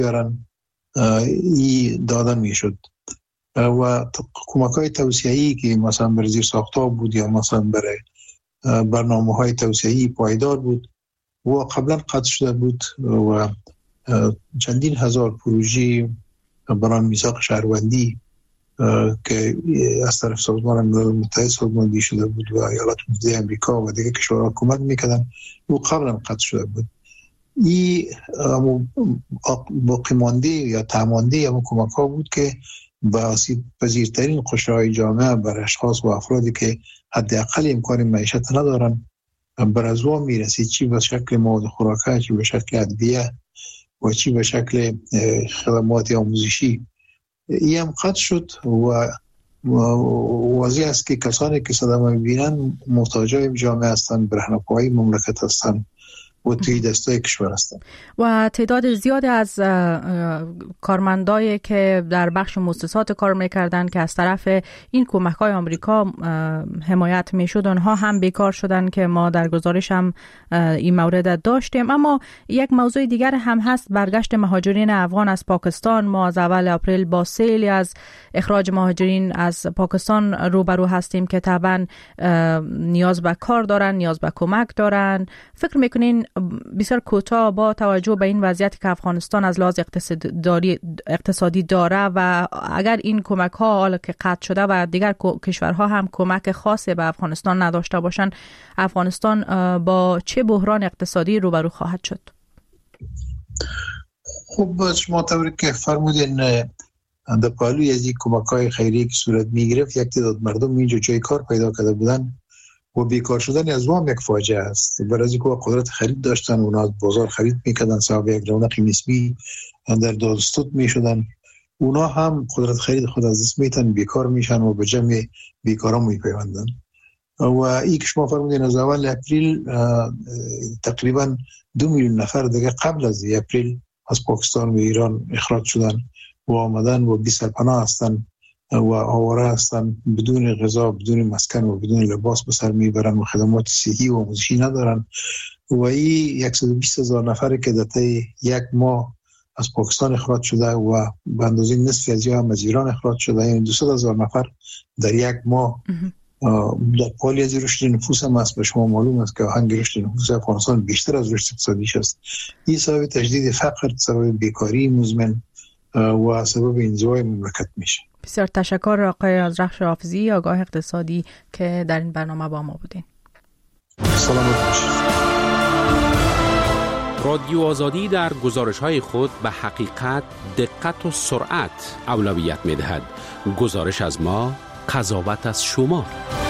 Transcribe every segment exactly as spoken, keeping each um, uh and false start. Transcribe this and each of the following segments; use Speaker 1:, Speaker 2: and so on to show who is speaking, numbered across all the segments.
Speaker 1: بیارن ای دادن میشد و کمک های توسعه‌ای که مثلا بر زیر ساخت‌ها بود یا مثلا برای برنامه های توسعه‌ای پایدار بود و قبلا قطع شده بود و چندین هزار پروژه برای میثاق شهروندی که از طرف سازمان ملل متحد سازماندهی شده بود و ایالات متحده آمریکا و دیگر کشورها کمک میکردن و قبلا قطع شده بود. این باقی مانده یا تامانده یا کمک ها بود که به آسیب پذیرترین قشرهای جامعه بر اشخاص و افرادی که حداقل امکان معیشت ندارن بر از وام میرسید، چی به شکل مواد خوراکه، چی به شکل ادویه و چی به شکل خدمات آموزشی. این هم قطع شد و واضح است که کسانی که صدمه میبینن محتاجای جامعه هستند، برهنه‌پایی مملکت هستند و توی دستای کشور هستند.
Speaker 2: و تعداد زیادی از کارمندایی که در بخش مؤسسات کار میکردن که از طرف این کمک‌های آمریکا حمایت میشد، آنها هم بیکار شدن که ما در گزارش هم این مورد داشتیم. اما یک موضوع دیگر هم هست، برگشت مهاجرین افغان از پاکستان. ما از اول اپریل با سیلی از اخراج مهاجرین از پاکستان روبرو هستیم که طبعا نیاز به کار دارن، نیاز به کمک دارن. فکر میکنین بسیار کوتاه با توجه به این وضعیتی که افغانستان از لحاظ اقتصادی اقتصادی داره و اگر این کمک ها حالا که قطع شده و دیگر کشورها هم کمک خاصی به افغانستان نداشته باشن، افغانستان با چه بحران اقتصادی روبرو خواهد شد؟
Speaker 1: خب شما طوری که فرمودین در پهلوی از این کمک های خیریه که صورت میگرفت، یک تعداد مردم اینجا جای کار پیدا کرده بودن و بیکار شدن از وام یک فاجعه است. برای اینکه قدرت خرید داشتن، اونا از بازار خرید میکردن، صاحب یک رونق نسبی در دادستود میشدن، اونا هم قدرت خرید خود از دست میتن، بیکار میشن و به جمع بیکاران میپیوندن. و این که شما فرمودین از اول اپریل تقریبا دو میلیون نفر دیگه قبل از اپریل از پاکستان و ایران اخراج شدن و آمدن و بی سرپناه هستن و آواره هستن، بدون غذا، بدون مسکن و بدون لباس به سر میبرن و خدمات صحی و آموزشی ندارن. و این صد و بیست هزار نفر که در طی یک ماه از پاکستان اخراج شده و به اندازه نصف از هم از ایران اخراج شده، یعنی دویست هزار نفر در یک ماه. در پالی از رشد نفوس هم است، به شما معلوم است که آهنگ رشد نفوس افغانستان بیشتر از رشد اقتصادیش است. این سبب تجدید فقر، سبب بیکاری مزمن و سبب انزوای مملکت میشه.
Speaker 2: بسیار تشکر آقای آذرخش حافظی، آگاه اقتصادی که در این برنامه با ما بودین.
Speaker 1: سلامت باشید.
Speaker 3: رادیو آزادی در گزارش‌های خود به حقیقت، دقت و سرعت اولویت می‌دهد. گزارش از ما، قضاوت از شما.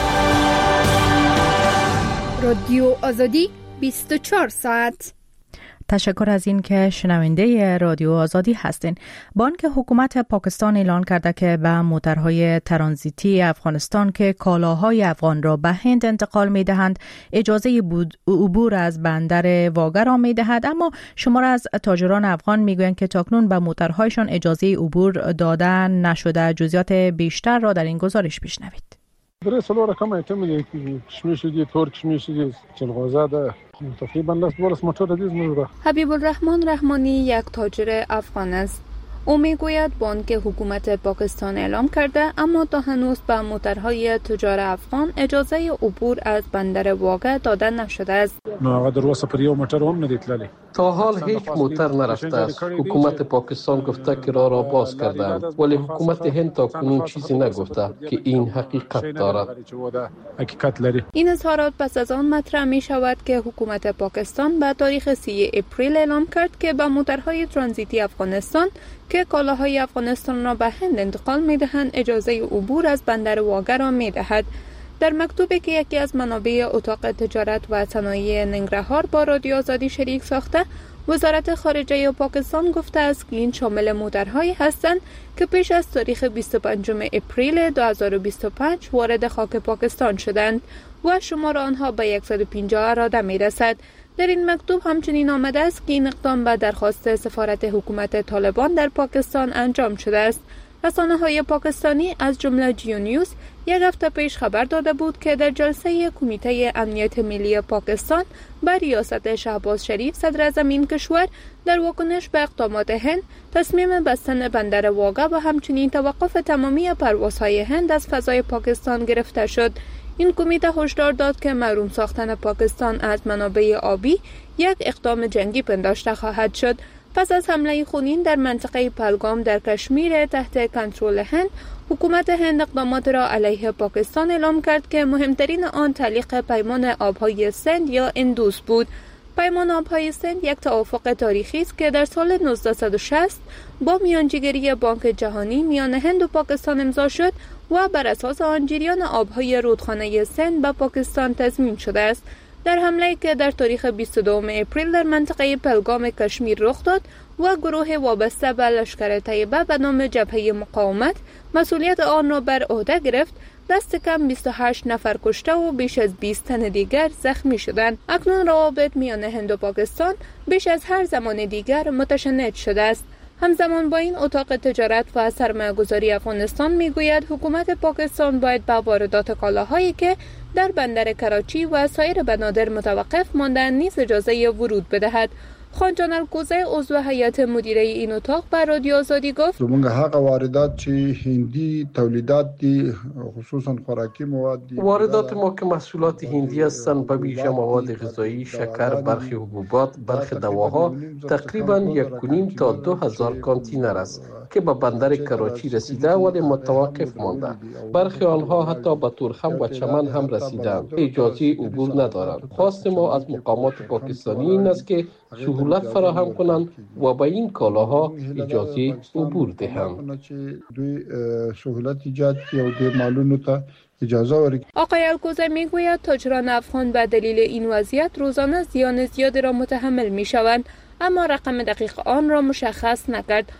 Speaker 4: رادیو آزادی بیست و چهار ساعت.
Speaker 2: تشکر از این که شنونده رادیو آزادی هستین. بانک حکومت پاکستان اعلان کرده که به موترهای ترانزیتی افغانستان که کالاهای افغان را به هند انتقال می دهند اجازه عبور از بندر واگر را می دهد، اما شمار از تاجران افغان می گویند که تاکنون به موترهایشان اجازه عبور داده نشده. جزئیات بیشتر را در این گزارش بشنوید.
Speaker 5: درې څلور رقم ایتم دي کشمیش دي تور کشمیش دي چلغوزه ده تقریبا لاس دولس موتور دي زموږ.
Speaker 4: حبیب الرحمن رحمانی یک تاجر افغان است. او میگوید بانک حکومت پاکستان اعلام کرده اما تا هنوز به موترهای تجار افغان اجازه عبور از بندر واگه داده نشده است.
Speaker 5: نو هغه در وسه پر یو موټر هم ندی تللی.
Speaker 6: تا حال هیچ موتر نرفته است. حکومت پاکستان گفته که راه را باز کردند، ولی حکومت هند تا کنون چیزی نگفته که این حقیقت دارد.
Speaker 4: این اظهارات پس از آن مطرح می شود که حکومت پاکستان به تاریخ سی اپریل اعلام کرد که به موترهای ترانزیتی افغانستان که کالاهای افغانستان را به هند انتقال می دهند اجازه عبور از بندر واگر را می دهد. در مکتوبی که یکی از منابع اتاق تجارت و صنایع ننگرهار با رادیو آزادی شریک ساخته، وزارت خارجه پاکستان گفته است که این شامل موترهایی هستند که پیش از تاریخ بیست و پنجم اپریل دو هزار و بیست و پنج وارد خاک پاکستان شدند و شمار آنها به صد و پنجاه اراده می رسد. در این مکتوب همچنین آمده است که این اقدام به درخواست سفارت حکومت طالبان در پاکستان انجام شده است. رسانه‌های پاکستانی از جمله جیو نیوز یک هفته پیش خبر داده بود که در جلسه کمیته امنیت ملی پاکستان بر ریاست شهباز شریف صدر اعظم این کشور در واکنش به اقدامات هند تصمیم بستن بندر واگه و همچنین توقف تمامی پروازهای هند از فضای پاکستان گرفته شد. این کمیته هشدار داد که محروم ساختن پاکستان از منابع آبی یک اقدام جنگی پنداشته خواهد شد. پس از حمله خونین در منطقه پهلگام در کشمیر تحت کنترل هند، حکومت هند اقدامات را علیه پاکستان اعلام کرد که مهمترین آن تعلیق پیمان آبهای سند یا اندوس بود. پیمان آبهای سند یک توافق تاریخی است که در سال نوزده شصت با میانجیگری بانک جهانی میان هند و پاکستان امضا شد و بر اساس آن جریان آبهای رودخانه سند به پاکستان تضمین شده است. در حمله که در تاریخ بیست و دوم اپریل در منطقه پهلگام کشمیر رخ داد و گروه وابسته به لشکر طیبه به نام جبهه مقاومت مسئولیت آن را بر عهده گرفت، دست کم بیست و هشت نفر کشته و بیش از بیست تن دیگر زخمی شدند. اکنون روابط میان هند و پاکستان بیش از هر زمان دیگر متشنج شده است. همزمان با این، اتاق تجارت و سرمایه‌گذاری افغانستان میگوید حکومت پاکستان باید به واردات کالاهایی که در بندر کراچی و سایر بنادر متوقف ماندن نیز اجازه ورود بدهد. خان جان الکوزه عضو هیئت مدیره این اتاق بر رادیو آزادی گفت:
Speaker 7: موږ هغه واردات چې هندي تولیدات دي خصوصا خوراکي مواد دي
Speaker 6: واردات ما که محصولات هندی هستند، به ویژه مواد غذایی، شکر، برخی حبوبات، برخی دواها تقریبا یک و نیم تا دو هزار کانتینر است که به بندر کراچی رسیده ولی متوقف مانده. برخی آنها حتی به تورخم و چمن هم رسیدند، اجازه عبور ندارند. خواست ما از مقامات پاکستانی این است که سهولت فراهم کنند و به این کالاها اجازه عبور دهند.
Speaker 4: آقای الکوزه میگوید تاجران افغان به دلیل این وضعیت روزانه زیان زیادی را متحمل می شوند، اما رقم دقیق آن را مشخص نکرد.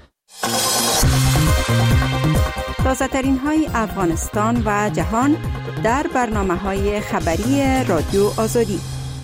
Speaker 8: تازه ترین های افغانستان و جهان در برنامه های خبری رادیو آزادی.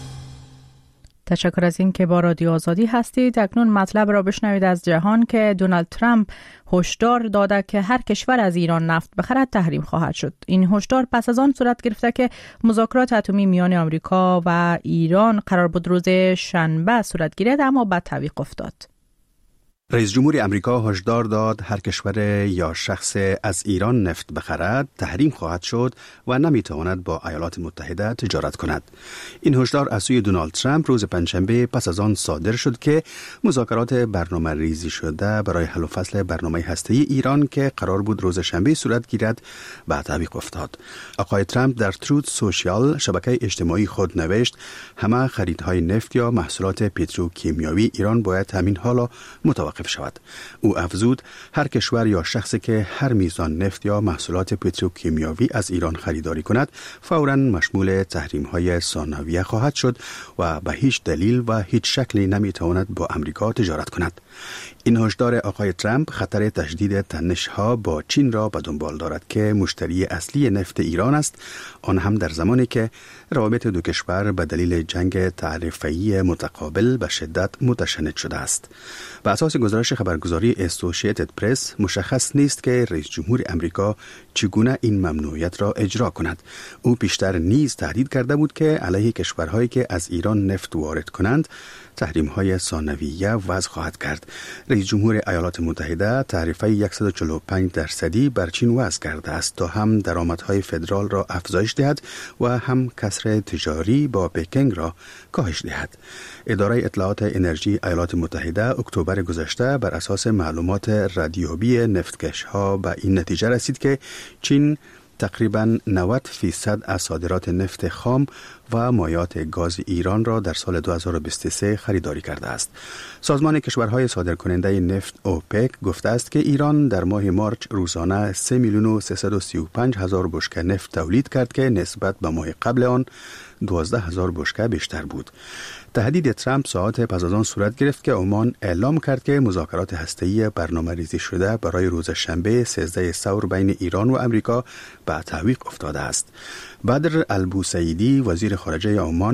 Speaker 2: تشکر از این که با رادیو آزادی هستید. اکنون مطلب را بشنوید از جهان که دونالد ترامپ هشدار داده که هر کشور از ایران نفت بخرد تحریم خواهد شد. این هشدار پس از آن صورت گرفته که مذاکرات اتمی میان آمریکا و ایران قرار بود روز شنبه صورت گیرد، اما بعد تعویق افتاد.
Speaker 9: رئیس جمهور امریکا هشدار داد هر کشور یا شخص از ایران نفت بخرد تحریم خواهد شد و نمیتواند با ایالات متحده تجارت کند. این هشدار از سوی دونالد ترامپ روز پنجشنبه پس از آن صادر شد که مذاکرات برنامه ریزی شده برای حل و فصل برنامه هسته‌ای ایران که قرار بود روز شنبه صورت گیرد به تعویق افتاد. آقای ترامپ در تروت سوشیال شبکه اجتماعی خود نوشت همه خریدهای نفت یا محصولات پتروکیمیایی ایران باید همین حالا متوقف شود. او افزود هر کشور یا شخصی که هر میزان نفت یا محصولات پتروکیمیایی از ایران خریداری کند فوراً مشمول تحریم‌های ثانویه خواهد شد و به هیچ دلیل و هیچ شکلی نمیتواند با امریکا تجارت کند. این هشدار آقای ترامپ خطر تشدید تنش‌ها با چین را به دنبال دارد که مشتری اصلی نفت ایران است، آن هم در زمانی که روابط دو کشور به دلیل جنگ تعرفه‌ای متقابل به شدت متشنج شده است. بر اساس گزارش خبرگزاری اسوسییتد پرس مشخص نیست که رئیس جمهور امریکا چگونه این ممنوعیت را اجرا کند. او پیشتر نیز تهدید کرده بود که علیه کشورهایی که از ایران نفت وارد کنند تحریم‌های ثانویه وضع خواهد کرد. رئیس جمهور ایالات متحده تعرفه صد و چهل و پنج درصدی بر چین وضع کرده است تا هم درآمدهای فدرال را افزایش دهد و هم کسر تجاری با پکینگ را کاهش دهد. اداره اطلاعات انرژی ایالات متحده اکتبر گذشته بر اساس معلومات ردیابی نفتکش‌ها به این نتیجه رسید که چین تقریباً نود فیصد از صادرات نفت خام و مایعات گاز ایران را در سال دو هزار و بیست و سه خریداری کرده است. سازمان کشورهای صادرکننده نفت اوپک گفته است که ایران در ماه مارچ روزانه سه میلیون و سیصد و سی و پنج هزار بشکه نفت تولید کرد که نسبت به ماه قبل آن دوازده هزار بشکه بیشتر بود. تهدید ترامپ ساعات پس از آن صورت گرفت که عمان اعلام کرد که مذاکرات هسته‌ای برنامه‌ریزی شده برای روز شنبه سیزده ثور بین ایران و امریکا به تعویق افتاده است. بدر البوسیدی وزیر خارجه عمان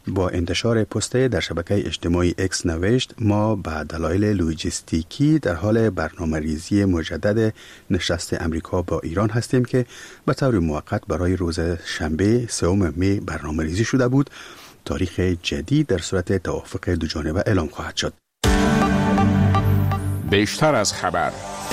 Speaker 9: با انتشار پست در شبکه اجتماعی اکس نوشت: ما به دلایل لوجستیکی در حال برنامه‌ریزی مجدد نشست امریکا با ایران هستیم که به طور موقت برای روز شنبه سوم می برنامه‌ریزی شده بود. تاریخ جدید در صورت توافق دو جانبه اعلام خواهد شد.
Speaker 3: بیشتر از خبر.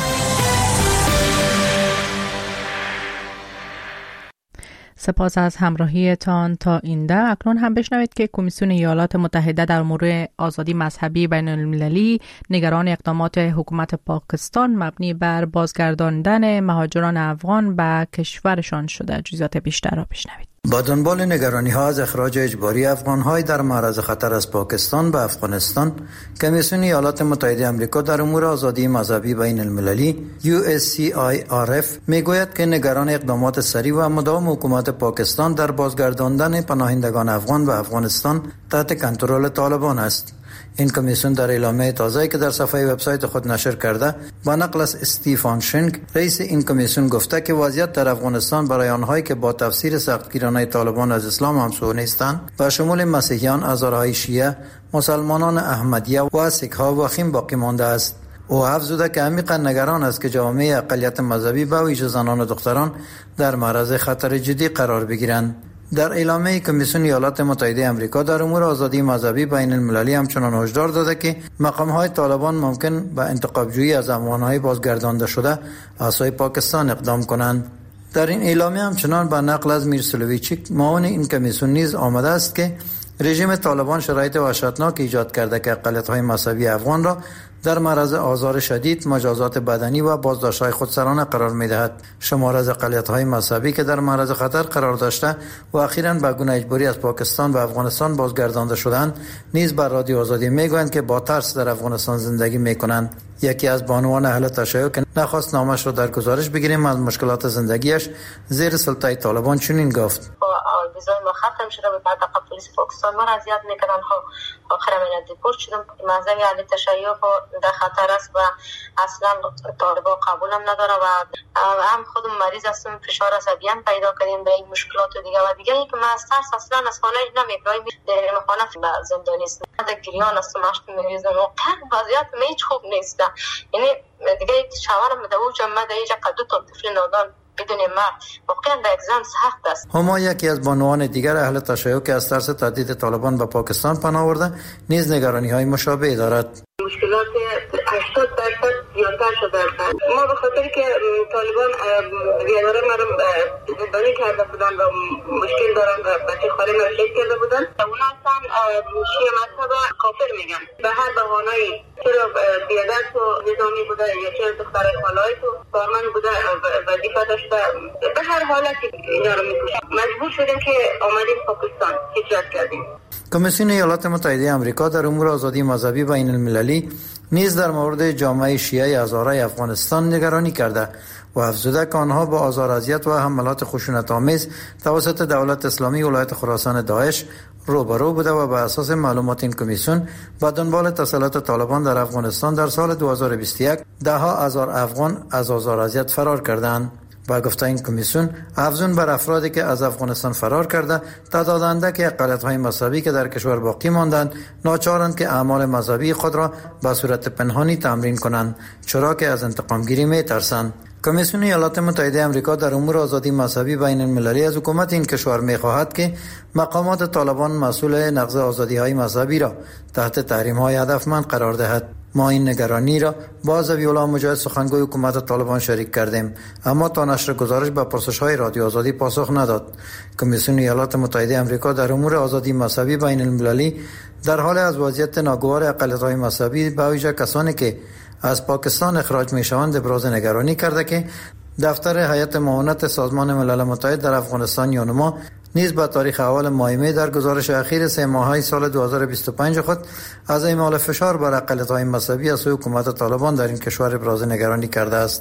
Speaker 2: سپاس از همراهیتان تا اینجا. اکنون هم بشنوید که کمیسیون ایالات متحده در امور آزادی مذهبی بین المللی نگران اقدامات حکومت پاکستان مبنی بر بازگرداندن مهاجران افغان به کشورشان شده. جزئیات بیشتر را بشنوید.
Speaker 10: با دنبال نگرانی ها از اخراج اجباری افغان های در معرض خطر از پاکستان به افغانستان، کمیسیون ایالات متحده آمریکا در امور آزادی مذهبی بین المللی یو اس سی آی آر اف میگوید که نگران اقدامات سریع و مداوم حکومت پاکستان در بازگرداندن پناهندگان افغان به افغانستان تحت کنترل طالبان است. این کمیسیون در اعلامیه تازه‌ای که در صفحه وبسایت خود نشر کرده با نقل از استیفان شنگ، رئیس این کمیسیون، گفته که وضعیت در افغانستان برای آنهایی که با تفسیر سختگیرانه طالبان از اسلام همسو نیستند و شمول مسیحیان، هزارهای شیعه، مسلمانان احمدیه و سیک‌ها وخیم باقی مانده است. او افزوده که عمیقا نگران است که جامعه اقلیت مذهبی به ویژه زنان و دختران در معرض خطر جدی قرار بگیرند. در اعلامیه کمیسیون ایالات متحده آمریکا در امور آزادی مذهبی بین المللی همچنان هشدار داده که مقام‌های طالبان ممکن به انتقاب‌جویی از افغان‌های بازگردانده شده از سوی پاکستان اقدام کنند. در این اعلامیه همچنان به نقل از میر سلویچیک، معاون این کمیسیون، نیز آمده است که رژیم طالبان شرایط وحشتناک ایجاد کرده که اقلیت‌های مذهبی افغان را در معرض آزار شدید، مجازات بدنی و بازداشت‌های خودسرانه قرار می‌دهد. شمار از اقلیت‌های مذهبی که در معرض خطر قرار داشته و اخیراً به گونه اجباری از پاکستان به افغانستان بازگردانده شدند، نیز بر رادیو آزادی میگویند که با ترس در افغانستان زندگی می‌کنند. یکی از بانوان اهل تشیع که نخواست نامش را در گزارش بگیریم از مشکلات زندگیش زیر سلطه طالبان چنین گفت:
Speaker 11: ویزای ما ختم شده بود، بعد از پلیس پاکستان ما را اذیت می‌کردن. خب آخر من دیپورت شدم. مذهب اهل تشیع در خطر است و اصلا طالبان قبول هم نداره و هم خودم مریض هستم، فشار عصبی هم پیدا کردیم به این مشکلات و دیگه و دیگه ای که من از ترس اصلا از خانه نمیبرایم. در خانه زندانی است، در گریان هستم، مشت میریزم و وضعیت هیچ خوب نیست. یعنی دیگه شوارم به اوج اومده، اینجا دو تا طفل نادان بدون مرد واقعا به اگزام سخت است.
Speaker 10: هما یکی از بانوان دیگر اهل تشیع که از ترس تهدید طالبان به پاکستان پناه برده نیز نگرانی های مشابه دارد.
Speaker 11: مشکلات هشتاد درصد زیادتر شده است. ما به خاطر که طالبان بیاداره ما رو زندانی کرده بودن و مشکل دارن و بچه خاله ما شهید کرده بودن، اونا اصلا شیعه مذهب کافر میگن به هر بهانه‌ای، چرا بیادرس و نظامی بوده یا چرا دختر خاله‌ای تو کارمند بوده وظیفه داشته، به هر حالتی اینا رو میکشن. مجبور شدیم که آمدیم پاکستان، هجرت کردیم.
Speaker 10: کمیسیون ایالات متحده آمریکا در امور آزادی مذهبی بین المللی نیز در مورد جامعه شیعه هزاره افغانستان نگرانی کرده و افزوده که آنها با آزار اذیت و حملات خشونت‌آمیز توسط دولت اسلامی ولایت خراسان داعش روبرو بوده و بر اساس معلومات این کمیسیون با دنبال تسلط طالبان در افغانستان در سال دو هزار و بیست و یک ده ها هزار افغان از آزار اذیت فرار کردند. با گفته این کمیسیون، افزون بر افرادی که از افغانستان فرار کرده، تعداد اندک اقلیت‌های مذهبی که در کشور باقی ماندند ناچارند که اعمال مذهبی خود را به صورت پنهانی تمرین کنند، چرا که از انتقام گیری می‌ترسند. کمیسیون ایالات متحده آمریکا در امور آزادی مذهبی بین المللی از حکومت این کشور می‌خواهد که مقامات طالبان مسئول نقض آزادی‌های مذهبی را تحت تحریم‌های هدفمند قرار دهد. ما این نگرانی را با ذبیح‌الله مجاهد سخنگوی حکومت طالبان شریک کردیم، اما تا نشر گزارش به پرسش‌های رادیو آزادی پاسخ نداد. کمیسیون ایالات متحده آمریکا در امور آزادی مذهبی بین المللی در حال از وضعیت ناگوار اقلیت‌های مذهبی به ویژه کسانی که از پاکستان اخراج می‌شوند ابراز نگرانی کرده که دفتر هیئت معاونت سازمان ملل متحد در افغانستان یونما نیز به تاریخ اول ماه می در گزارش اخیر سه ماهه سال دو هزار و بیست و پنج خود از اعمال فشار بر اقلیت‌های مذهبی از سوی حکومت طالبان در این کشور ابراز نگرانی کرده است.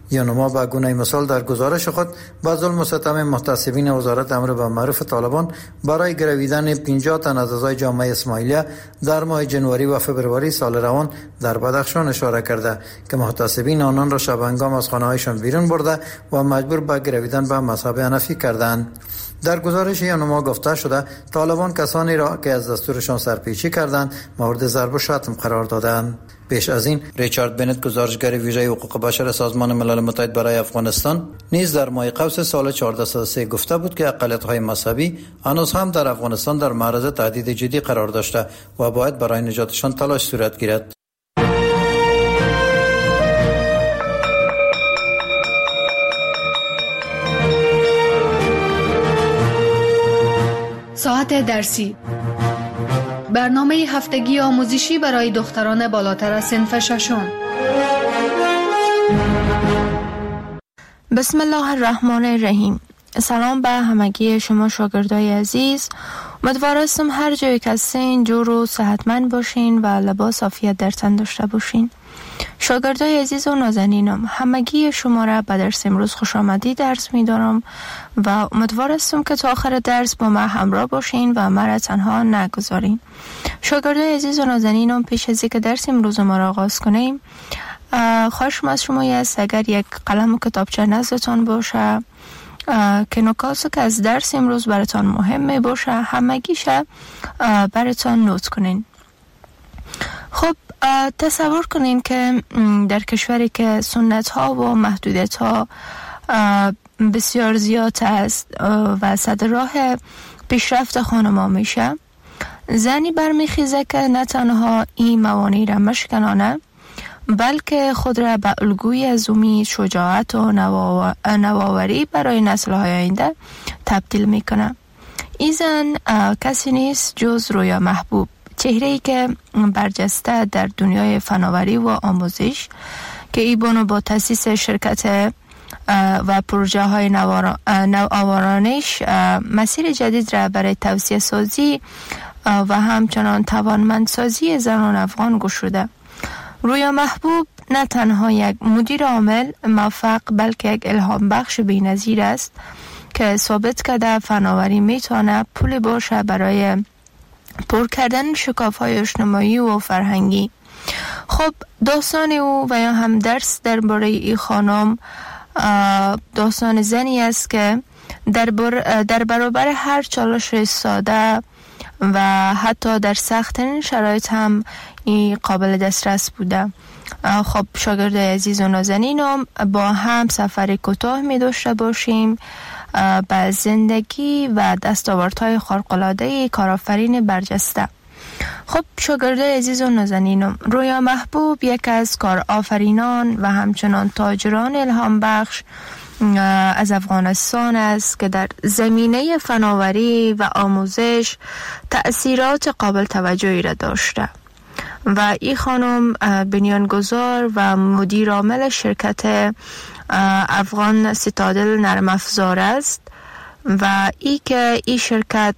Speaker 10: یونما به گونه مثال در گزارش خود با ظلم و ستم محتسبین وزارت امر به معروف طالبان برای گرویدن پنجاه تن از اعضای جامعه اسماعیلیه در ماه جنوری و فبروری سال روان در بدخشان اشاره کرده که محتسبین آنان را شب هنگام از خانه‌هایشان بیرون برده و مجبور به گرویدن به مذهب حنفی کردند. در گزارش یونما گفته شده طالبان کسانی را که از دستورشان سرپیچی کردند مورد ضرب و شتم قرار دادند. پیش از این ریچارد بنت گزارشگر ویژه حقوق بشر سازمان ملل متحد برای افغانستان نیز در ماه قوس سال چهارصد و سه گفته بود که اقلیت‌های مذهبی هنوز هم در افغانستان در معرض تهدید جدی قرار داشته و باید برای نجاتشان تلاش صورت گیرد.
Speaker 12: ساعت درسی، برنامه هفتگی آموزشی برای دختران بالاتر از صنف ششم.
Speaker 13: بسم الله الرحمن الرحیم. سلام به همگی شما شاگردای عزیز. امیدوارم هر جایی که هستین جور و صحتمند باشین و لباس عافیت در تن داشته باشین. شاگردای عزیز و نازنینم، همگی شما را به درس امروز خوش آمدید درس می دارم و امیدوارم که تا آخر درس با ما همراه باشین و ما را تنها نگذارین. شاگردای عزیز و نازنینم، پیش از اینکه درس امروز ما را آغاز کنیم خواهشم از شما است اگر یک قلم و کتابچه نزدتان باشه که نکاتی که از درس امروز براتان مهم باشه همگیشه براتان نوت کنین. خب تصور کنین که در کشوری که سنت ها و محدودیت ها بسیار زیاد است و صد راه پیشرفت خانما میشه، زنی برمیخیزه که نه تنها این موانع را مشکنانه بلکه خود را به الگوی از امید، شجاعت و نوآوری برای نسل‌های آینده تبدیل میکنه. این زن کسی نیست جز رویا محبوب، چهره‌ای که برجسته در دنیای فناوری و آموزش که ای بانو با تأسیس شرکت و پروژه های نوآورانش مسیر جدید را برای توسعه سازی و همچنان توانمندسازی زنان افغان گشوده. رویا محبوب نه تنها یک مدیر عامل موفق بلکه یک الهام بخش بی‌نظیر است که ثابت کرده فناوری میتونه پول باشه برای پر کردن شکاف‌های اجتماعی و فرهنگی. خب داستان او و یا هم درس درباره این خانم داستان زنی است که در, بر در برابر هر چالش ساده و حتی در سخت‌ترین شرایط هم این قابل دسترس بوده. خب شاگرد عزیز و نازنینم، با هم سفر کوتاه می داشته باشیم به زندگی و دستاوردهای خارق‌العاده کارآفرین برجسته. خب شاگرد عزیز و نازنینم، رویا محبوب یک از کارآفرینان و همچنان تاجران الهام بخش از افغانستان است که در زمینه فناوری و آموزش تأثیرات قابل توجهی را داشته و این خانم بنیانگذار و مدیر عامل شرکت افغان سیتادل نرم افزار است و ای که این شرکت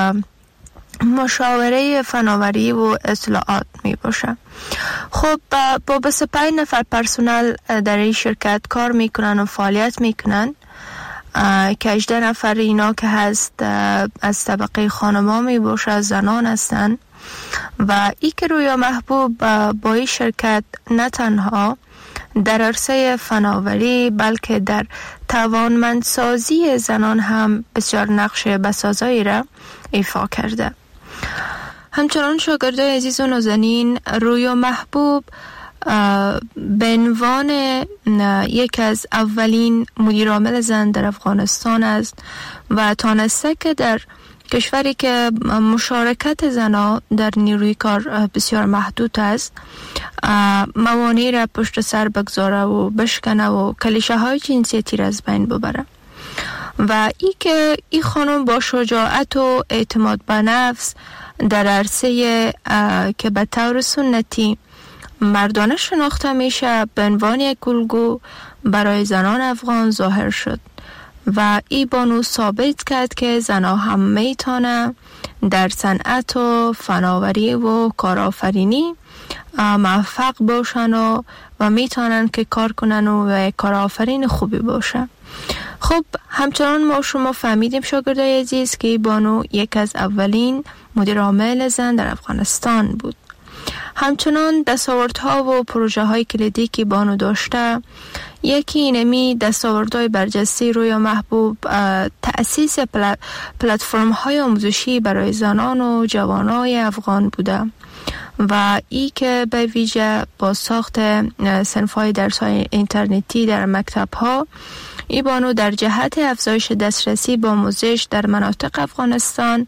Speaker 13: مشاوره فناوری و اطلاعات می باشه. خب با بیست و پنج نفر پرسنل در این شرکت کار میکنن و فعالیت میکنن که هجده نفر اینا که هست از طبقه خانما می باشه، زنان هستن و ای که رویا محبوب با این شرکت نه تنها در عرصه فناوری بلکه در توانمندسازی زنان هم بسیار نقش بسازایی را ایفا کرده. همچنان شاگردای عزیز و نازنین، رویا محبوب به عنوان یک از اولین مدیر عامل زن در افغانستان است و تانسته که در کشوری که مشارکت زنان در نیروی کار بسیار محدود است موانع را پشت سر بگذاره و بشکنه و کلیشه های جنسیتی را از بین ببره و ای که این خانم با شجاعت و اعتماد به نفس در عرصه که به طور سنتی مردانه شناخته میشه به عنوان یک الگو برای زنان افغان ظاهر شد و ای بانو ثابت کرد که زنها هم میتونه در صنعت و فناوری و کارآفرینی موفق باشن و, و میتونن که کار کنن و کارآفرین خوبی باشن. خب همچنان ما شما فهمیدیم شاگردای عزیز که بانو یک از اولین مدیر عامل زن در افغانستان بود. همچنان دستاوردها و پروژه های کلیدی که بانو داشته، یکی اینمی دستاوردهای برجسته رویا محبوب تأسیس پلتفرم های آموزشی برای زنان و جوانای افغان بوده و ای که به ویژه با ساخت صنف های درس های اینترنتی در مکتب ها، ای بانو در جهت افزایش دسترسی با آموزش در مناطق افغانستان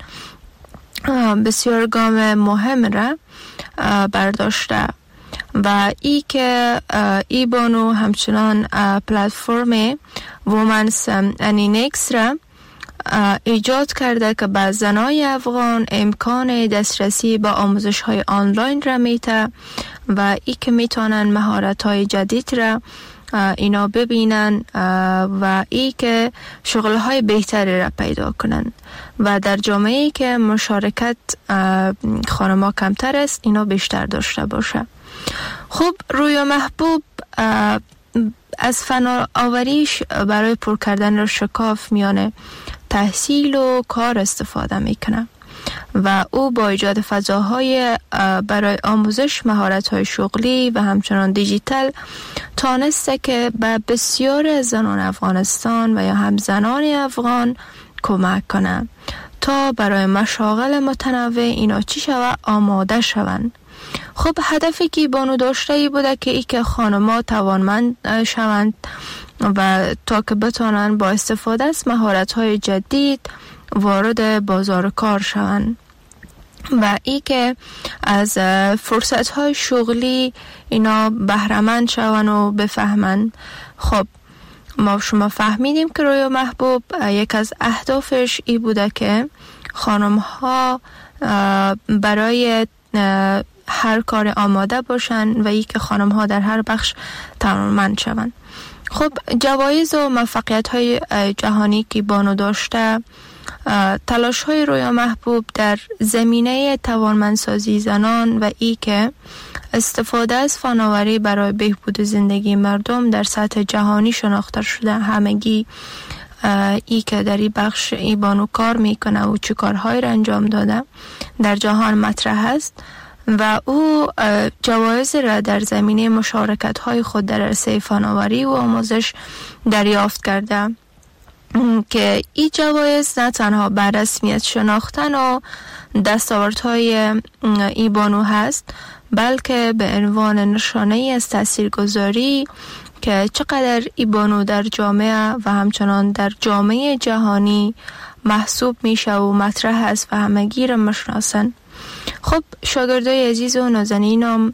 Speaker 13: بسیار گام مهم را برداشته و ای که ای بانو همچنان پلتفرم وومنز انینکس را ایجاد کرده که به زنای افغان امکان دسترسی به آموزش های آنلاین را میته و ای که میتونن مهارت های جدید را اینا ببینن و ای که شغل های بهتری را پیدا کنن و در جامعه‌ای که مشارکت خانم‌ها کمتر است اینا بیشتر داشته باشه. خب رویا محبوب از فناوریش برای پر کردن شکاف میانه تحصیل و کار استفاده میکنه و او با ایجاد فضاهای برای آموزش مهارت‌های شغلی و همچنان دیجیتال تانسته که به بسیار زنان افغانستان و یا هم زنان افغان کمک کنه تا برای مشاغل متنوع اینا چی شود آماده شوند. خب هدفی که بانو داشته ای بوده که ای که خانم‌ها توانمند شوند و تا که بتانن با استفاده از مهارت‌های جدید وارد بازار کار شوند و ای که از فرصت‌های شغلی اینا بهره‌مند شوند و بفهمند. خب ما شما فهمیدیم که رویا محبوب یک از اهدافش ای بوده که خانم‌ها برای هر کار آماده باشن و ای که خانم‌ها در هر بخش توانمند شوند. خب جوایز و موفقیت‌های جهانی که بانو داشته، تلاش های رویا محبوب در زمینه توانمندسازی زنان و ای که استفاده از فناوری برای بهبود زندگی مردم در سطح جهانی شناخته شده. همگی ای که در این بخش ای بانو کار میکنه و چه کارهایی را انجام داده در جهان مطرح است و او جوایز را در زمینه مشارکت های خود در عرصه فناوری و آموزش دریافت کرده که این جوایز نه تنها بر رسمیت شناختن و دستاوردهای ای بانو هست، بلکه به عنوان نشانه از تاثیرگذاری که چقدر ای بانو در جامعه و همچنان در جامعه جهانی محسوب میشه و مطرح است و همگی را میشناسن. خب شاگردای عزیز و نازنینم،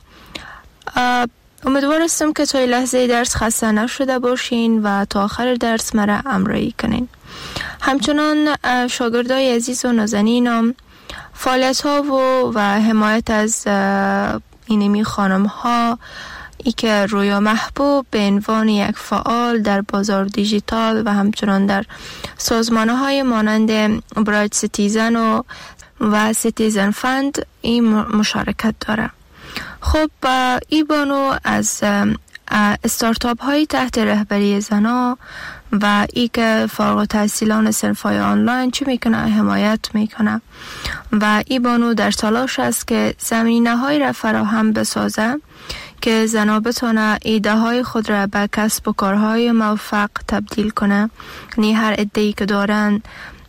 Speaker 13: امیدوارستم که تا لحظه درس خسته نشده باشین و تا آخر درس مرا همراهی کنین. همچنان شاگردای عزیز و نازنینم، فعالیت ها و, و حمایت از اینمی خانم ها ای که رویا محبوب به عنوان یک فعال در بازار دیجیتال و همچنان در سازمان های مانند برایت سیتیزن و و سیتیزن فند این مشارکت داره. خب ای بانو از استارتاپ های تحت رهبری زنا و ای که فارغ التحصیلان صنف‌های آنلاین چی میکنه حمایت میکنه و ای بانو در تلاش است که زمینه های را فراهم بسازه که زنا بتونه ایده های خود را به کسب و کارهای موفق تبدیل کنه. یعنی هر ایده‌ای که دارن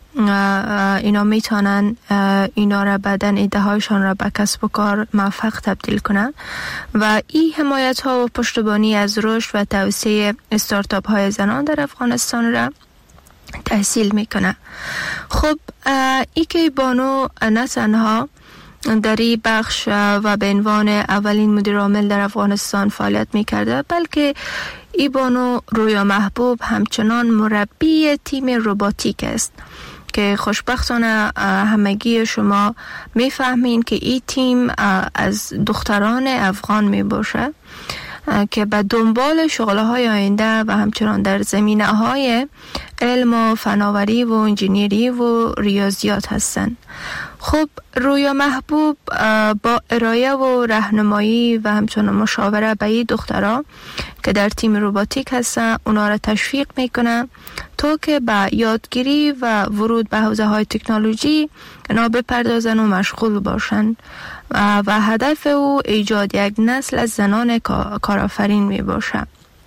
Speaker 13: اینا میتونن اینا را بعدن ایده هایشان را به کسب و کار موفق تبدیل کنن و این حمایت ها و پشتیبانی از رشد و توسعه استارتاپ های زنان در افغانستان را تحصیل میکنه. خب ای که بانو نه تنها در این بخش و به عنوان اولین مدیر عامل در افغانستان فعالیت میکرده، بلکه ای بانو رویا محبوب همچنان مربی تیم روباتیک است که خوشبختانه همگی شما میفهمین که این تیم از دختران افغان می باشه که به دنبال شغل‌های آینده و همچنان در زمینه‌های علم و فناوری و انجینیری و ریاضیات هستند. خب رویا محبوب با ارائه و راهنمایی و همچنین مشاوره به این دخترها که در تیم روباتیک هستن اونا را تشویق میکنه تا که به یادگیری و ورود به حوزه های تکنولوژی اونا بپردازن و مشغول باشن و, و هدف او ایجاد یک نسل از زنان کارآفرین می باشه.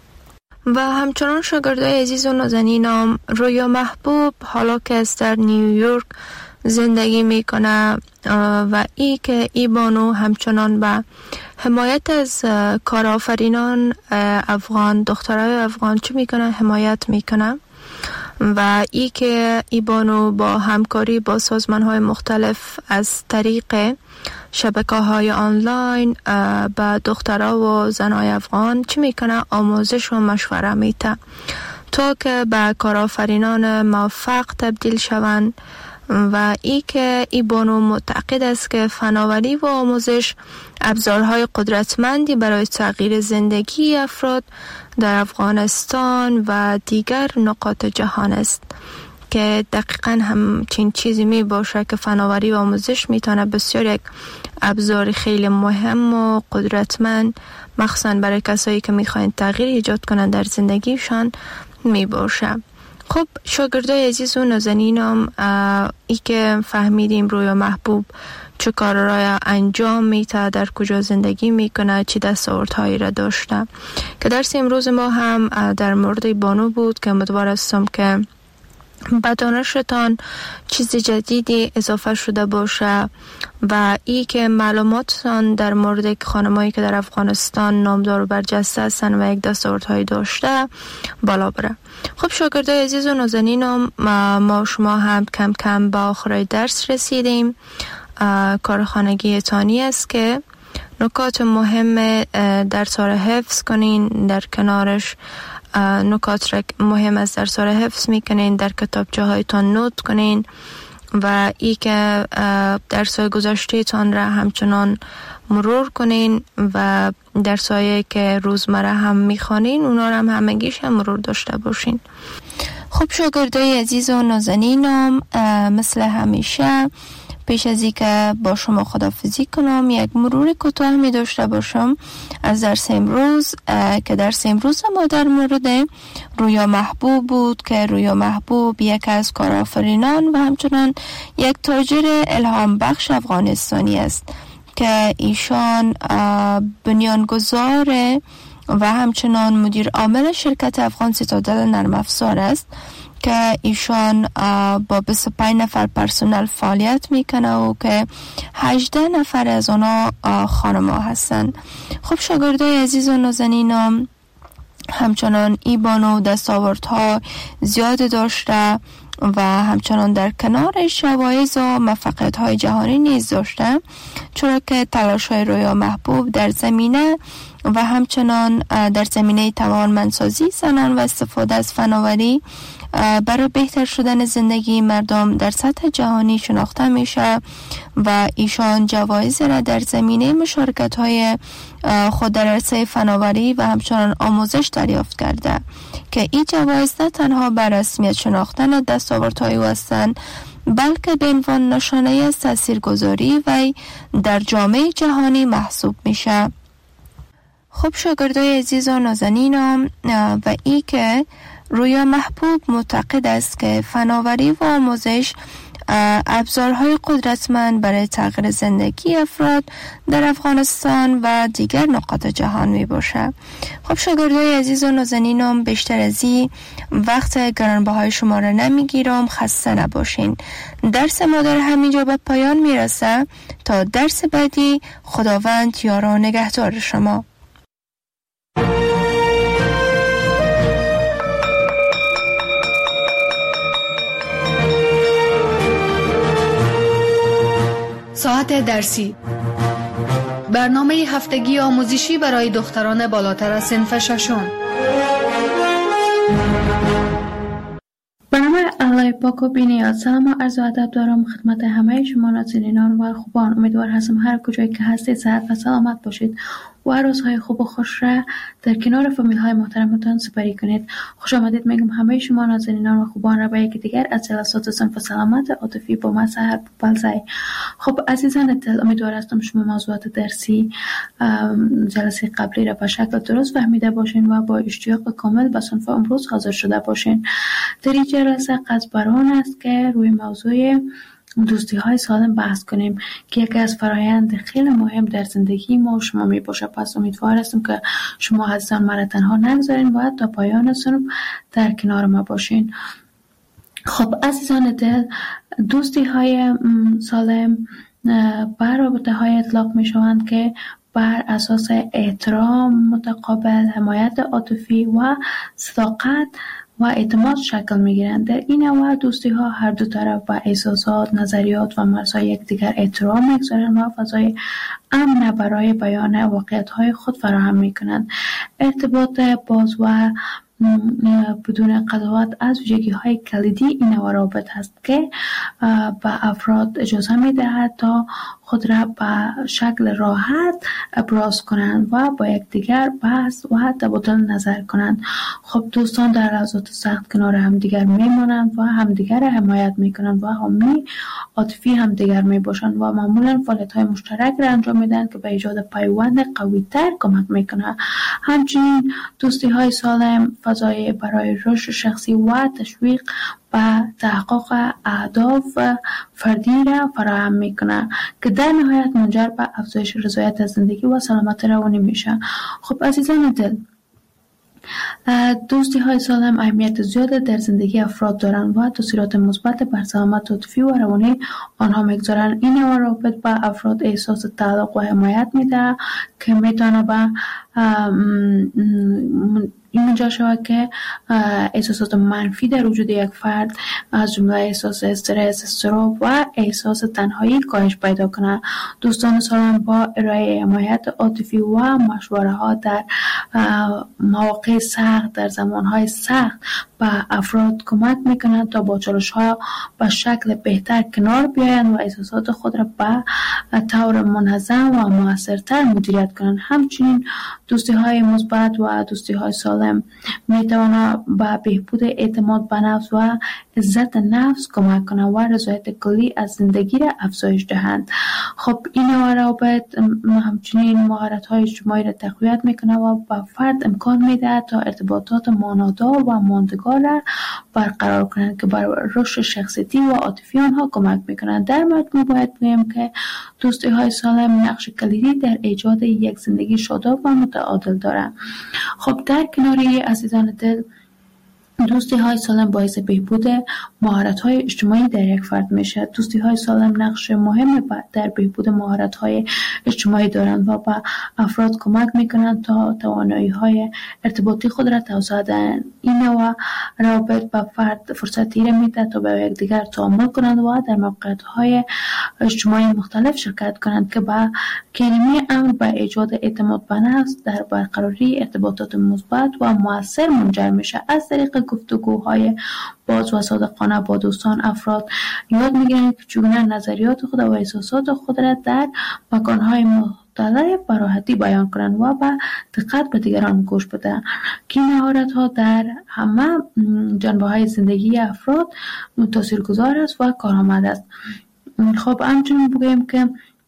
Speaker 13: و همچنان شاگردای عزیز و نازنینم، رویا محبوب حالا که از در نیویورک زندگی میکنه و ای که ای بانو همچنان به حمایت از کارآفرینان افغان، دخترای افغان چی میکنه؟ حمایت میکنه و ای که ای بانو با همکاری با سازمان های مختلف از طریق شبکه های آنلاین به دخترها و زنای افغان چی میکنه؟ آموزش و مشوره میده تا که به کارآفرینان موفق تبدیل شوند و ای که ای بانو معتقد است که فناوری و آموزش ابزارهای قدرتمندی برای تغییر زندگی افراد در افغانستان و دیگر نقاط جهان است که دقیقاً همچین چیزی می باشه که فناوری و آموزش میتونه بسیار یک ابزار خیلی مهم و قدرتمند مخصوصاً برای کسایی که میخواین تغییر ایجاد کنن در زندگیشان می باشه. خب شاگردای عزیز و نازنینم، ای که فهمیدیم رویا محبوب چه کار را انجام میده، در کجا زندگی میکنه، چی دستاوردهایی را داشته، که درس امروز ما هم در مورد بانو بود که امیدوار هستم که به دانشتان چیز جدیدی اضافه شده باشه و ای که معلوماتتان در مورد خانمایی که در افغانستان نامدار و برجسته هستن و یک دستاوردهایی داشته بالا بره. خب شاگردای عزیز و نازنینم، ما شما هم کم کم به آخرای درس رسیدیم. کار خانگی تانی است که نکات مهم درس را حفظ کنین، در کنارش نکات را مهم از درس را حفظ میکنین، در کتابچه هایتان نوت کنین و ای که درس های گذشته تان را همچنان مرور کنین و درس هایی که روزمره هم میخوانین اونا را هم همگیش هم مرور داشته باشین. خب شاگردای عزیز و نازنینم، مثل همیشه پیش از این که با شما خداحافظی کنم یک مرور کوتاه می داشته باشم از درس امروز که درس امروز ما در مورد رویا محبوب بود که رویا محبوب یک از کارآفرینان و همچنان یک تاجر الهام بخش افغانستانی است که ایشان بنیانگذار و همچنان مدیر عامل شرکت افغان سیتادل نرم افزار است که ایشان با بیست و پنج نفر پرسنل فعالیت میکنه و که هجده نفر از اونا خانم‌ها هستن. خب شاگردای عزیز و نازنینم، همچنان ای بانو دستاوردها زیاد داشته و همچنان در کنارش جوایز و موفقیت‌های جهانی نیز داشته، چرا که تلاش‌های رویا محبوب در زمینه و همچنان در زمینه توانمندسازی زنان و استفاده از فناوری برای بهتر شدن زندگی مردم در سطح جهانی شناخته میشه و ایشان جوایز را در زمینه مشارکت‌های خود در عرصه فناوری و همچنان آموزش دریافت کرده که این جوایز نه تنها بر رسمیت شناختن دستاوردهای او هستند بلکه به عنوان نشانه از تاثیرگذاری وی در جامعه جهانی محسوب میشه. خب شاگردای عزیز و نازنینم، و ای که رویا محبوب معتقد است که فناوری و آموزش ابزارهای قدرتمند برای تغییر زندگی افراد در افغانستان و دیگر نقاط جهان می باشه. خب شاگردای عزیز و نازنینم، بیشتر از این وقت گرانبهای شما را نمیگیرم، خسته نباشین. درس ما در همینجا به پایان میرسه. تا درس بعدی، خداوند یار و نگهدار شما.
Speaker 12: ساعت درسی، برنامه هفتگی آموزشی برای دختران بالاتر از صنف ششم.
Speaker 14: به نام الله پاک و بی‌نیاز، سلام و عرض ادب دارم خدمت همه شما ناظرینان و خوبان. امیدوار هستم هر کجایی که هستید صحت و سلامت باشید. و روزهای خوب و خوش را در کنار فامیل های محترمتان سپری کنید. خوش آمدید میگم همه شما نازنینان و خوبان را به یکی دیگر از جلسات صنف سلامت عاطفی با من سحر پوپلزی. خب عزیزان دل، امیدوار هستم شما موضوعات درسی جلسه قبلی را به شکل درست فهمیده باشین و با اشتیاق کامل به صنف امروز حاضر شده باشین. در این جلسه قصد بر آن است که روی موضوع دوستی های سالم بحث کنیم که یکی از فرایند خیلی مهم در زندگی ما و شما می باشه. پس امیدوار هستم که شما عزیزان مرا تنها نگذارین و تا پایان صنف در کنار ما باشین. خب عزیزان دل، دوستی های سالم بر رابطه های اطلاق می شوند که بر اساس احترام متقابل، حمایت عاطفی و صداقت و اعتماد شکل می‌گیرند. در این نوع دوستی ها هر دو طرف با احساسات، نظریات و مرزهای یکدیگر احترام می‌گذارند و فضای امن برای بیان واقعیت‌های خود فراهم می‌کنند. ارتباط باز و بدون قضاوت از ویژگی‌های کلیدی این نوع روابط است که به افراد اجازه می‌دهد تا خود را به شکل راحت ابراز کنند و با یکدیگر بحث و تبادل نظر کنند. خب دوستان در لحظات سخت کنار همدیگر میمانند و همدیگر را حمایت میکنند و حامی عاطفی همدیگر میباشند و معمولا فعالیت‌های مشترک را انجام میدن که به ایجاد پیوند قوی‌تر کمک میکنه. همچنین دوستی‌های سالم فضای برای رشد شخصی و تشویق و تحقق اهداف فردی را فراهم میکنه که در نهایت منجر به افزایش رضایت از زندگی و سلامت روانی میشه. خب عزیزان دل، دوستی های سالم اهمیت زیاد در زندگی افراد دارند و تاثیرات مثبت بر سلامت عاطفی و روانی آنها میگذارند. این نوع روابط به افراد احساس تعلق و حمایت میده که میتونه به این منجر شود که احساسات منفی در وجود یک فرد از جمله احساس استرس، استرس و احساس تنهایی کاهش پیدا کنه. دوستان سالم با ارائه حمایت عاطفی و مشوره ها در مواقع سخت، در زمانهای سخت به افراد کمک میکنند تا با چالش ها به شکل بهتر کنار بیایند و احساسات خود را به طور منظم و موثرتر مدیریت کنند. همچنین دوستی های مثبت و دوستی های سالم میتواند به بهبود اعتماد به نفس و عزت نفس کمک کنند و رضایت کلی از زندگی را افزایش دهند. خب این نوع روابط همچنین مهارت های اجتماعی را تقویت میکنه و به فرد امکان میده تا ارتباطات مانادار و ماندگار را برقرار کنند که بر رشد شخصیتی و عاطفی آنها کمک میکنند. در مجموع باید بگویم که دوستی های سالم نقش کلیدی در ایجاد یک زندگی شاداب و متعادل دارند. خب در کناری عزیزان دل، دوستی های سالم باعث بهبود مهارت های اجتماعی در یک فرد میشه. دوستی های سالم نقش مهم در بهبود مهارت های اجتماعی دارند و به افراد کمک میکنند تا توانایی های ارتباطی خود را توسعه دهند. این نوع روابط به فرد فرصتی را میده تا به یکدیگر تعامل کنند و در موقعیت های اجتماعی مختلف شرکت کنند که با کلمه امر به ایجاد اعتماد به نفس در برقراری ارتباطات مثبت و مؤثر منجر میشه. از طریق گفتگوهای باز و صادقانه با دوستان افراد یاد میگیرند که چگونه نظریات خود و احساسات خود را در مکانهای مختلف به راحتی بیان کنند و با دقت به دیگران گوش بدهند که این مهارت‌ها در همه جنبه‌های زندگی افراد تاثیرگذار است و کارآمد است. خب همچنین بگویم که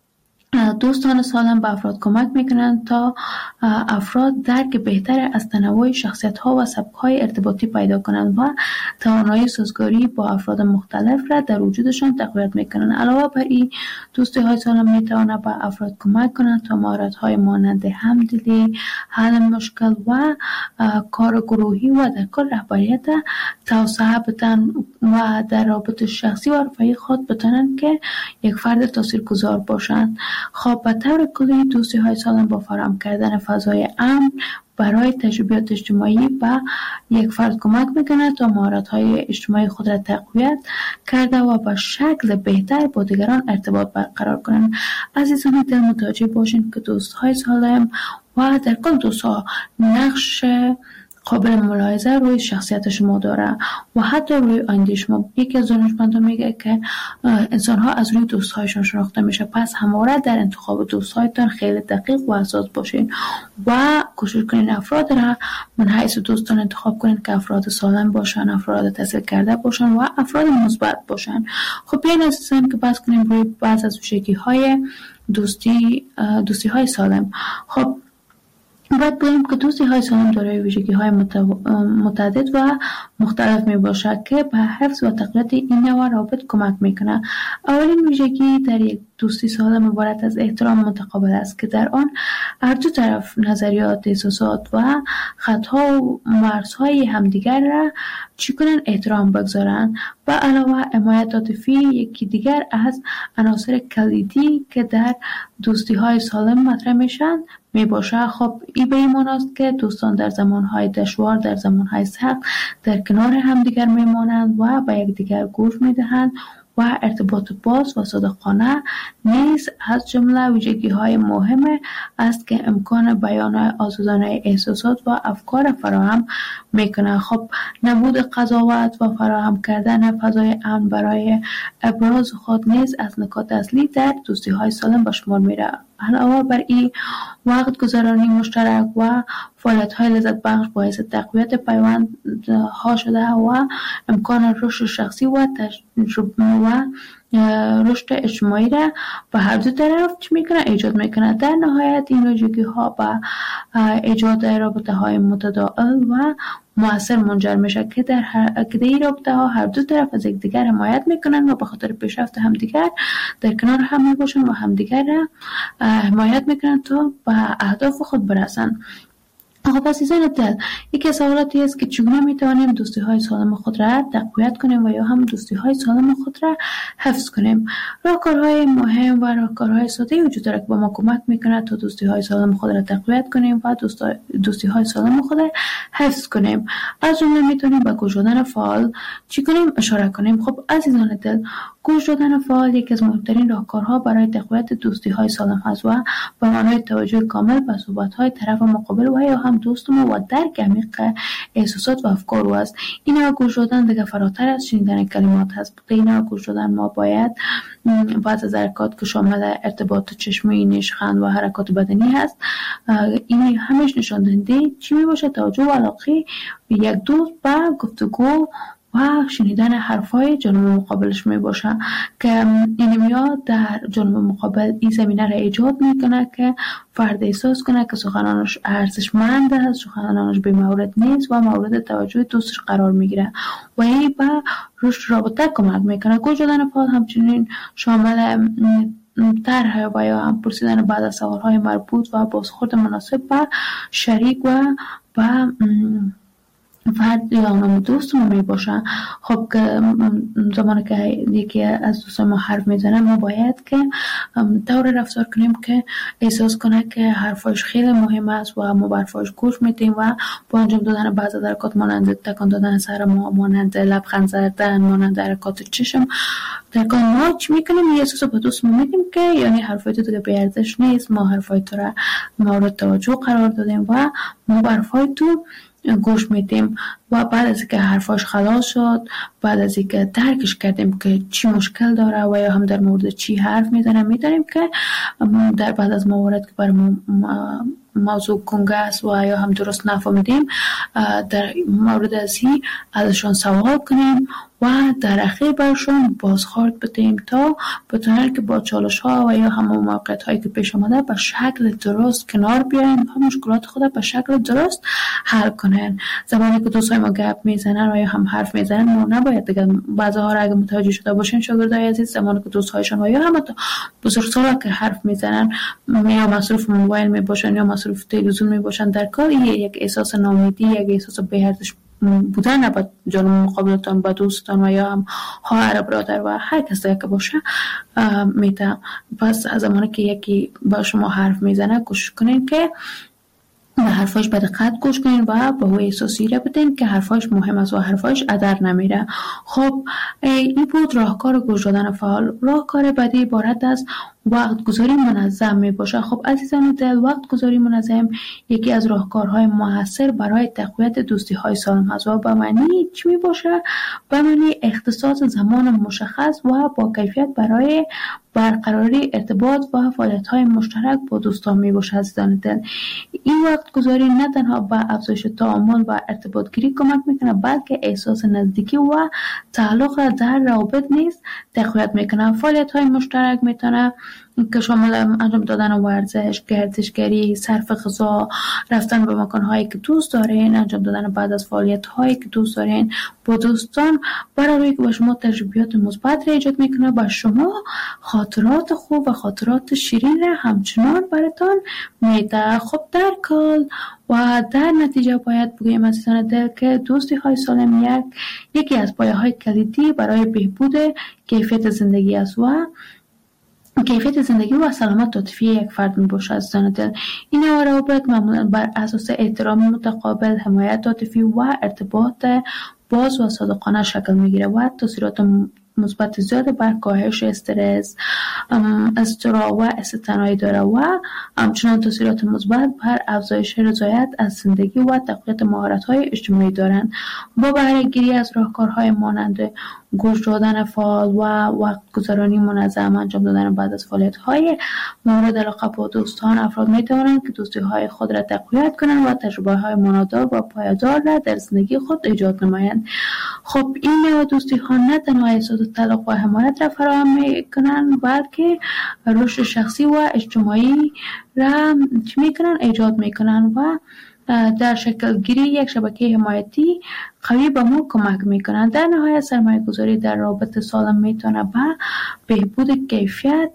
Speaker 14: دوستان سالم به افراد کمک میکنند تا افراد درک بهتر از تنوع شخصیت ها و سبک های ارتباطی پیدا کنند و توانایی سازگاری با افراد مختلف را در وجودشان تقویت میکنند. علاوه بر این، دوستی های سالم میتواند به افراد کمک کنند تا مهارت های مانند همدلی، حل مشکل و کار گروهی و در کار رهبریت توسعه بدن و در رابطه شخصی و رفاهی خود بتوانند که یک فرد تاثیرگذار باشند. خب به طور کلی دوستی های سالم با فراهم کردن فضای امن برای تجربیات اجتماعی به یک فرد کمک میکنه تا مهارت های اجتماعی خود را تقویت کرده و به شکل بهتر با دیگران ارتباط برقرار کنند. عزیزان دل، متوجه باشین که دوست های سالم و در کل دوست ها نقش قابل ملاحظه روی شخصیت شما داره و حتی روی آینده شما. یکی از دانشمندان میگه که انسان ها از روی دوستهایشان شناخته میشه، پس همواره در انتخاب دوستهایتان خیلی دقیق و حساس باشین و کوشش کنین افراد را من حیث دوستان انتخاب کنین که افراد سالم باشن، افراد تحصیل کرده باشن و افراد مثبت باشن. خب بیاین عزیزان که بحث کنیم روی بعض از ویژگی های دوستی دوستی های سالم. خب باید بگیم که دوستی های سالم دارای ویژگی های متعدد و مختلف می باشد که به حفظ و تقویت این نوع روابط کمک میکنه. اولین ویژگی در یک دوستی سالم عبارت از احترام متقابل است که در آن هر دو طرف نظریات، احساسات و خطها و مرزهای همدیگر را چی کنن احترام بگذارن. و علاوه حمایت عاطفی یکی دیگر از عناصر کلیدی که در دوستی های سالم مطرح میشن می باشه. خب این به این معنی است که دوستان در زمانهای دشوار، در زمانهای سخت در کنار همدیگر میمانند و به یکدیگر گوش میدهند و ارتباط باز و صادقانه نیز از جمله ویژگی‌های مهم است که امکان بیان آزادانه احساسات و افکار فراهم میکنه. خب نبود قضاوت و فراهم کردن فضای امن برای ابراز خود نیز از نکات اصلی در دوستی‌های سالم به شمار میره. علاوه بر این وقت گذرانی مشترک و فعالیت‌های لذت بخش باعث تقویت پیوندها شده و امکان رشد شخصی و تجربه و رشد اجتماعی را به هر دو طرف چی میکنه ایجاد میکنه. در نهایت این ویژگی ها به ایجاد رابطه های متداول و مؤثر منجر میشه که در هر که در این رابطه ها هر دو طرف از یکدیگر حمایت میکنن و به خاطر پیشرفت همدیگر در کنار هم میباشن و همدیگر را حمایت میکنن تا به اهداف خود برسن. خب عزیزان دل، یکی از سوالاتی است که چگونه میتوانیم دوستی های سالم خود را تقویت کنیم و یا هم دوستی های سالم خود را حفظ کنیم. راهکارهای مهم و راهکارهای ساده وجود دارد که به ما کمک میکنه تا دوستی های سالم خود را تقویت کنیم و دوستی های سالم خود را حفظ کنیم. از جمله میتونیم به گوش دادن فعال چی کنیم اشاره کنیم. خب عزیزان دل، گوش دادن فعال یکی از مهمترین راهکارها برای تقویت دوستی های سالم است و به معنای توجه کامل به صحبت های طرف مقابل و یا هم دوست ما و درک عمیق احساسات و افکار او است. این نوع گوش دادن دیگه فراتر از شنیدن کلمات هست. این نوع گوش دادن ما باید بعض از حرکات که شامل ارتباط چشمی، نیشخند و حرکات بدنی هست، این همش نشان دهنده چی می باشه؟ توجه و علاقه یک دوست به گفتگو و شنیدن حرفای جانب مقابلش می باشه که این میاد در جانب مقابل این زمینه را ایجاد میکنه که فرد احساس کنه که سخنانش ارزشمند است، سخنانش بی مورد نیست و مورد توجه دوستش قرار میگیره و این به رشد رابطه کمک میکنه. گوش دادن فعال همچنین شامل طرح و یا هم پرسیدن بعد از سوالهای مربوط و بازخورد مناسب به شریک و به فرد یا نام دوست ما می باشه. خب که زمانی که یکی از دوستان ما حرف میزنه ما باید که طور رفتار کنیم که احساس کنه که حرفاش خیلی مهم است و ما به حرفاش گوش میدیم و با انجام دادن بعض از حرکات مانند تکان دادن سر ما، مانند لبخند زدن، مانند حرکات چشم تکان ما چی میکنیم؟ یه احساس به دوست ما میدیم که یعنی حرفای تو دیگه بی ارزش نیست، ما حرفای تو را مورد توجه قرار دادیم و ما به حرفای تو گوش میدیم و بعد از اینکه حرفاش خلاص شد، بعد از اینکه درکش کردیم که چی مشکل داره و یا هم در مورد چی حرف میزنه، میدونیم که در بعد از موارد که برای موضوع کنگه است و یا هم درست نفهمیدیم در مورد از این ازشان سوال کنیم و در اخیر برشان بازخورد بدیم تا بتونن که با چالش ها و یا همون موقعیت هایی که پیش آمده به شکل درست کنار بیایم و مشکلات خود به شکل درست حل کنن. زمانی که دوستای ما گپ میزنن و یا هم حرف میزنن ما نباید دیگه بعضا ها را اگه متوجه شده باشین شاگردای عزیز، زمانی که دوستایشان و یا هم بزرگسالا که حرف میزنن یا مصروف موبایل میباشن یا مصروف تلویزیون میباشن در کار، یک احساس ناامیدی، یک احساس بی‌ارزش بودن با جانب مقابلتان، با دوستان و یا هم خواهر برادر و هر کس دیگه که باشه میتونم. پس از زمانی که یکی با شما حرف میزنه کوشش کنین که به حرفاش به دقت گوش کنین و با او احساسی را بدین که حرفاش مهم است و حرفاش ادر نمیره. خب این بود راهکار گوش دادن فعال. راهکار بعدی عبارت است وقت گذاری منظم می باشه. خب عزیزان دل، وقت گذاری منظم یکی از راهکارهای موثر برای تقویت دوستی های سالم هست و به معنی چی می باشه؟ به معنی اختصاص زمان مشخص و با کیفیت برای برقراری ارتباط و فعالیت های مشترک با دوستان می باشه. عزیزان دل، این وقت گذاری نه تنها به افزایش تعامل و ارتباط گیری کمک میکنه، بلکه احساس نزدیکی و تعلق را در روابط نیز تقویت میکنه. فعالیت های مشترک میتونه که شامل انجام دادن ورزش، گردشگری، صرف غذا، رفتن به مکان‌هایی که دوست دارین، انجام دادن بعد از فعالیت‌هایی که دوست دارین با دوستان، برای که به شما تجربیات مثبت را ایجاد میکنه، با شما خاطرات خوب و خاطرات شیرین را همچنان براتون میده. خب در کل و در نتیجه باید بگویم عزیزان دل که دوستی های سالم یک یکی از پایه های کلیدی برای بهبود کیفیت زندگی است و کیفیت زندگی و سلامت عاطفی یک فرد می باشد. عزیزان دل، این روابط معمولا بر اساس احترام متقابل، حمایت عاطفی و ارتباط باز و صادقانه شکل می گیره و تاثیرات مثبت زیاد بر کاهش استرس، اضطراب و استثنایی داره و همچنان تاثیرات مثبت بر افزایش رضایت از زندگی و تقویت مهارت‌های اجتماعی دارند. با بهره گیری از راهکارهای مانند گوش دادن فعال و وقت گذرانی منظم، انجام دادن بعد از فعالیت‌های مورد علاقه با دوستان، افراد می‌توانند که دوستی‌های خود را تقویت کنند و تجربه‌های مانادار و پایدار را در زندگی خود ایجاد نمایند. خب این نوع دوستی‌ها نه تنها احساس تعلق و حمایت را فراهم می‌کنند، بلکه رشد شخصی و اجتماعی را چی می‌کنند؟ ایجاد می‌کنند و در شکل گیری یک شبکه حمایتی قوی به ما کمک میکنند. در نهایت سرمایه گذاری در رابطه سالم میتونه به بهبود کیفیت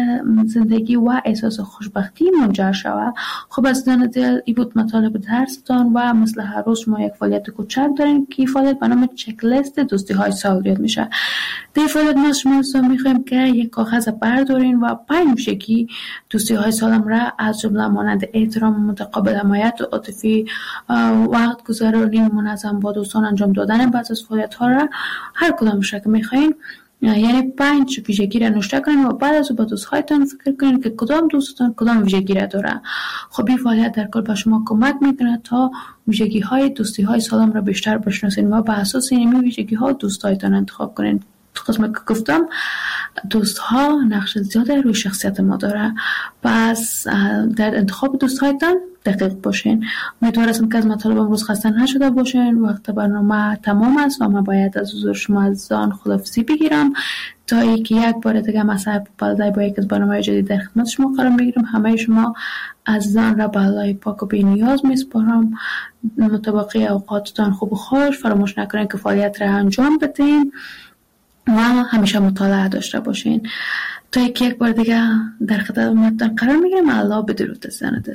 Speaker 14: زندگی و احساس خوشبختی منجر شود. خب از دل ای بود مطالب درستان و مثل هر روز ما یک فعالیت کوچک داریم که فعالیت به نام چک لیست دوستی های سال یاد میشه. در فعالیت ما شما میخوایم که یک کاغذ بردارین و پنج شکی دوستی های سالم را از جمله مانند احترام متقابل، حمایت عاطفی، وقت گذرانی منظم با دوستان، انجام دادن بعض از فعالیت ها را هر کدامش را که میخواین، یعنی پنج ویژگی را نوشته کنین و بعد از او با دوستهایتان فکر کنین که کدام دوستتان کدام ویژگی را داره. خب این فعالیت در کل به شما کمک میکنه تا ویژگی های دوستی های سالم را بیشتر بشناسین و به اساس این ویژگی ها دوستهایتان انتخاب کنین. تو قسمت که گفتم دوست ها نقش زیاده روی شخصیت ما داره، پس در انتخاب دوست هایتان دقیق باشین. امیدوارم که از مطالب امروز خسته نشده باشین. وقت برنامه تمام است و من باید از حضور شما عزیزان خداحافظی بگیرم تا اینکه یک بار دیگه مصاحب بالای با یک از برنامه‌های جدید در خدمت شما قرار بگیرم. همه شما عزیزان را به الله پاک و بی نیاز میسپارم. مطابق اوقاتتان خوب و خوش، فراموش نکنید که فعالیت را انجام بدین و همیشه مطالعه داشته باشین. تا یک بار دیگه در خدمتتان قرار میگیرم. الله بدرود عزیزان دل.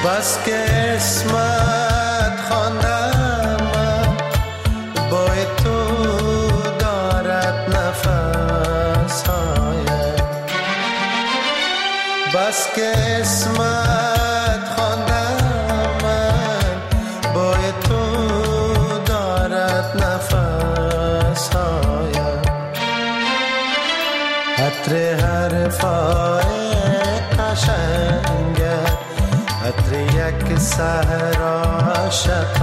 Speaker 15: بس که اسمت خواندم من با تو دارد نفس هایم بس که اسمت خواندم من با تو دارد نفس هایم عطر حرفای قشنگت عطر یک سحر عاشق